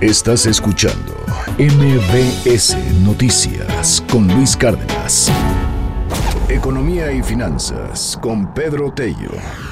Estás escuchando MBS Noticias con Luis Cárdenas. Economía y finanzas con Pedro Tello.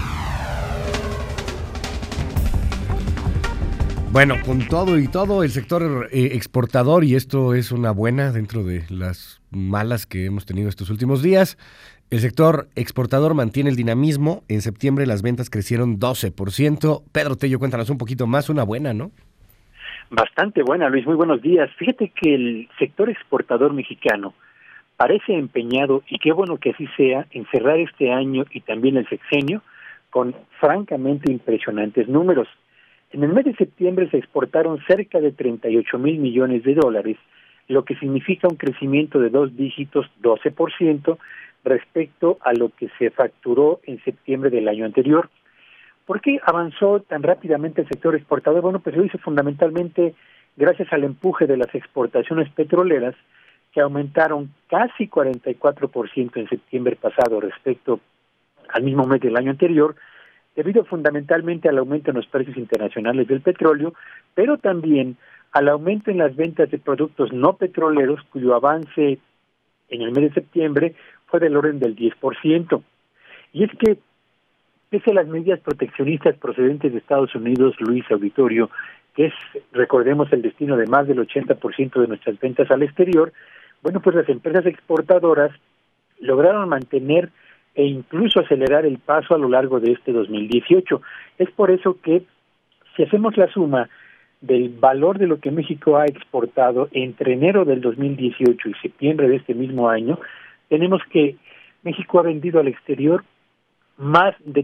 Bueno, con todo y todo, el sector exportador, y esto es una buena dentro de las malas que hemos tenido estos últimos días, el sector exportador mantiene el dinamismo. En septiembre las ventas crecieron 12%. Pedro Tello, cuéntanos un poquito más, una buena, ¿no? Bastante buena, Luis, muy buenos días. Fíjate que el sector exportador mexicano parece empeñado, y qué bueno que así sea, en cerrar este año y también el sexenio con francamente impresionantes números. En el mes de septiembre se exportaron cerca de 38,000 millones de dólares, lo que significa un crecimiento de 2 dígitos, 12%, respecto a lo que se facturó en septiembre del año anterior. ¿Por qué avanzó tan rápidamente el sector exportador? Bueno, pues lo hizo fundamentalmente gracias al empuje de las exportaciones petroleras, que aumentaron casi 44% en septiembre pasado respecto al mismo mes del año anterior, debido fundamentalmente al aumento en los precios internacionales del petróleo, pero también al aumento en las ventas de productos no petroleros, cuyo avance en el mes de septiembre fue del orden del 10%. Y es que, pese a las medidas proteccionistas procedentes de Estados Unidos, Luis Auditorio, que es, recordemos, el destino de más del 80% de nuestras ventas al exterior, bueno, pues las empresas exportadoras lograron mantener e incluso acelerar el paso a lo largo de este 2018. Es por eso que, si hacemos la suma del valor de lo que México ha exportado entre enero del 2018 y septiembre de este mismo año, tenemos que México ha vendido al exterior más de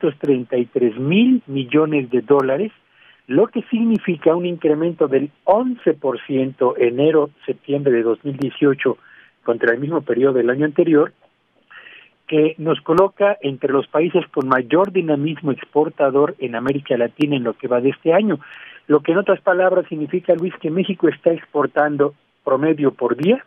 333,000 millones de dólares, lo que significa un incremento del 11% enero-septiembre de 2018 contra el mismo periodo del año anterior, que nos coloca entre los países con mayor dinamismo exportador en América Latina en lo que va de este año. Lo que en otras palabras significa, Luis, que México está exportando promedio por día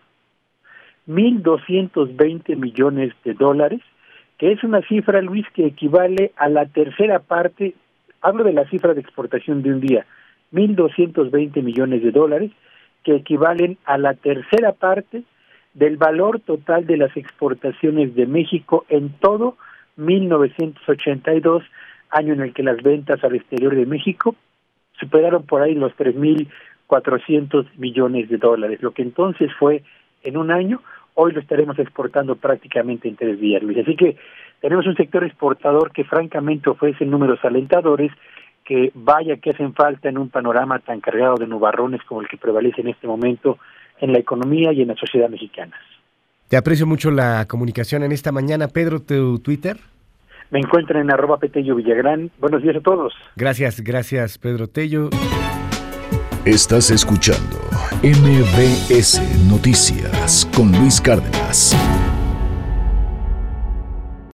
1,220 millones de dólares, que es una cifra, Luis, que equivale a la tercera parte, hablo de la cifra de exportación de un día, 1,220 millones de dólares, que equivalen a la tercera parte del valor total de las exportaciones de México en todo 1982, año en el que las ventas al exterior de México superaron por ahí los 3,400 millones de dólares, lo que entonces fue en un año. Hoy lo estaremos exportando prácticamente en 3 días, Luis. Así que tenemos un sector exportador que francamente ofrece números alentadores, que vaya que hacen falta en un panorama tan cargado de nubarrones como el que prevalece en este momento en la economía y en la sociedad mexicana. Te aprecio mucho la comunicación en esta mañana. Pedro, ¿tu Twitter? Me encuentran en @PetelloVillagrán. Buenos días a todos. Gracias, Pedro Tello. Estás escuchando MBS Noticias con Luis Cárdenas.